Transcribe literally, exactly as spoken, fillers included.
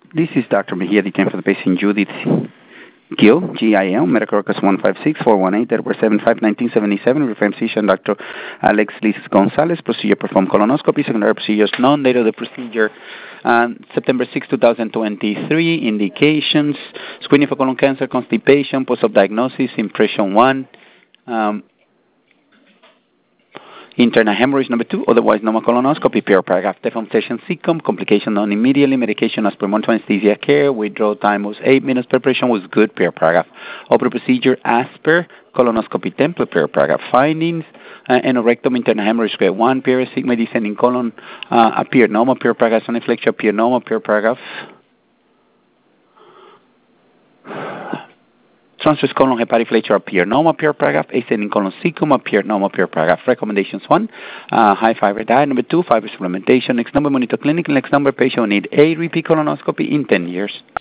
This is Doctor Mejia, the time for the patient Judith Gill, G I L, medical records one five six four one eight, Delaware seven five nineteen seventy-seven, referring physician Doctor Alex Liz Gonzalez, procedure performed colonoscopy, secondary procedures known, date of the procedure um, September sixth, two thousand twenty-three, indications, screening for colon cancer, constipation, post-op diagnosis, impression one, um, internal hemorrhage number two, otherwise normal colonoscopy, pure paragraph, deformation cecum, complication known immediately, medication as per monitoring anesthesia care, withdrawal time was eight minutes, preparation was good, pure paragraph. Open procedure as per colonoscopy template, pure paragraph. Findings, uh, anorectum, internal hemorrhage grade one, pure sigma descending colon uh, appeared normal, pure paragraph, soniflexion appeared normal, pure paragraph. Transverse colon hepatic flexure appear normal, pure paragraph. Ascending colon cecum appear normal, pure paragraph. Recommendations one, uh, high fiber diet. Number two, fiber supplementation. Next number, monitor clinic. Next number, patient will need a repeat colonoscopy in ten years.